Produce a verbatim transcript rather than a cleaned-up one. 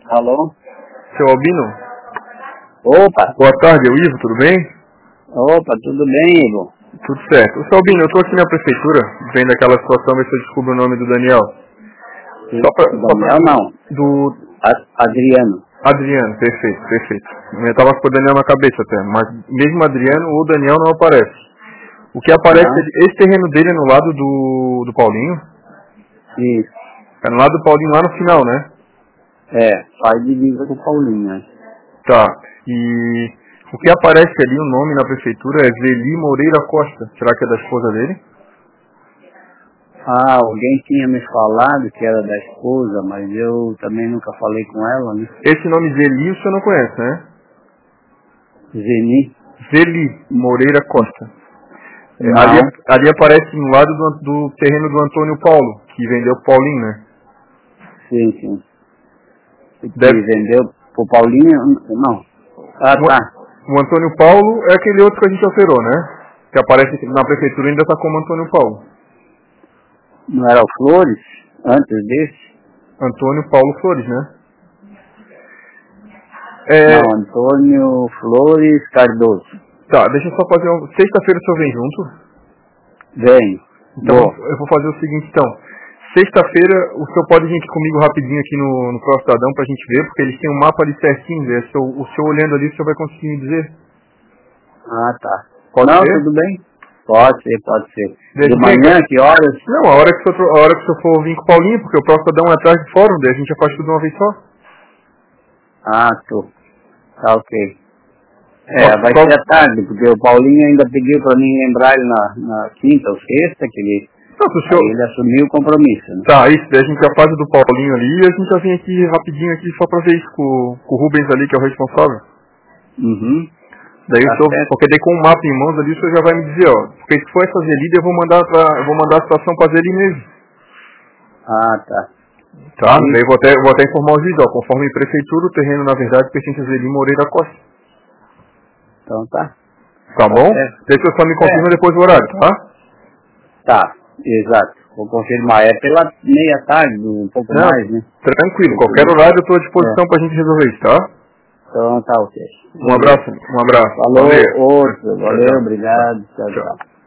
Alô? Seu Albino? Opa! Boa tarde, é o Ivo, tudo bem? Opa, tudo bem, Ivo? Tudo certo. Seu Albino, eu estou aqui na prefeitura, vendo aquela situação, ver se eu descubro o nome do Daniel. Sim, Só pra, Daniel só pra... não. Do... A- Adriano. Adriano, perfeito, perfeito. Eu estava com o Daniel na cabeça até, mas mesmo Adriano ou Daniel não aparece. O que aparece Ah. é esse terreno dele é no lado do, do Paulinho. Isso. É no lado do Paulinho lá no final, né? É, faz divisa com o Paulinho, né? Tá. E o que aparece ali, o nome na prefeitura é Zeli Moreira Costa. Será que é da esposa dele? Ah, alguém tinha me falado que era da esposa, mas eu também nunca falei com ela, né? Esse nome Zeli o senhor não conhece, né? Zeni? Zeli Moreira Costa. É, Não. ali, ali aparece no lado do, do terreno do Antônio Paulo, que vendeu pro Paulinho, né? Sim, sim. Que Deve... vendeu pro Paulinho? Não. Ah, O, tá. o Antônio Paulo é aquele outro que a gente operou, né? Que aparece na prefeitura ainda está como Antônio Paulo. Não era o Flores? Antes desse? Antônio Paulo Flores, né? É... Não, Antônio Flores Cardoso. Tá, deixa eu só fazer um... Sexta-feira o senhor vem junto? Vem. Então Vou. eu vou fazer o seguinte, então. Sexta-feira o senhor pode vir aqui comigo rapidinho aqui no, no Prostadão pra gente ver, porque eles têm um mapa ali certinho, ver. Se o, o senhor olhando ali, o senhor vai conseguir me dizer. Ah, tá. Pode Não, ser? tudo bem? Pode ser, pode ser. Deixa De bem, manhã, cara. que horas? Não, a hora que o senhor, a hora que o senhor for vir com o Paulinho, porque o Prostadão é atrás do fórum, daí a gente já faz tudo de uma vez só. Ah, tô. Tá ok. É, Só- vai só- ser à tarde, porque o Paulinho ainda pediu pra mim lembrar ele na, na quinta ou sexta, que ele, Não, se o aí senhor... ele assumiu o compromisso, né? Tá, isso, daí a gente já faz o do Paulinho ali e a gente já vem aqui rapidinho aqui só pra ver isso com, com o Rubens ali, que é o responsável. Uhum. Daí Tá o senhor, certo. porque daí com o mapa em mãos ali o senhor já vai me dizer, ó, porque se for essa Zelida eu vou mandar pra, eu vou mandar a situação pra Zeli mesmo. Ah, tá. Tá? Sim. Daí eu vou até, eu vou até informar o juiz, ó, conforme prefeitura, o terreno na verdade pertence a Zeli Moreira Costa. Então tá. Tá bom? certo. Deixa eu só me confirma É. depois o horário, tá? Tá, exato. Vou confirmar. É pela meia tarde, um pouco Não, mais, né? tranquilo, qualquer horário eu tô à disposição É. pra gente resolver isso, tá? Então tá ok. Um abraço, um abraço. Falou, Valeu. outro. Tchau, Valeu, tchau. obrigado. Tchau, Tchau. tchau.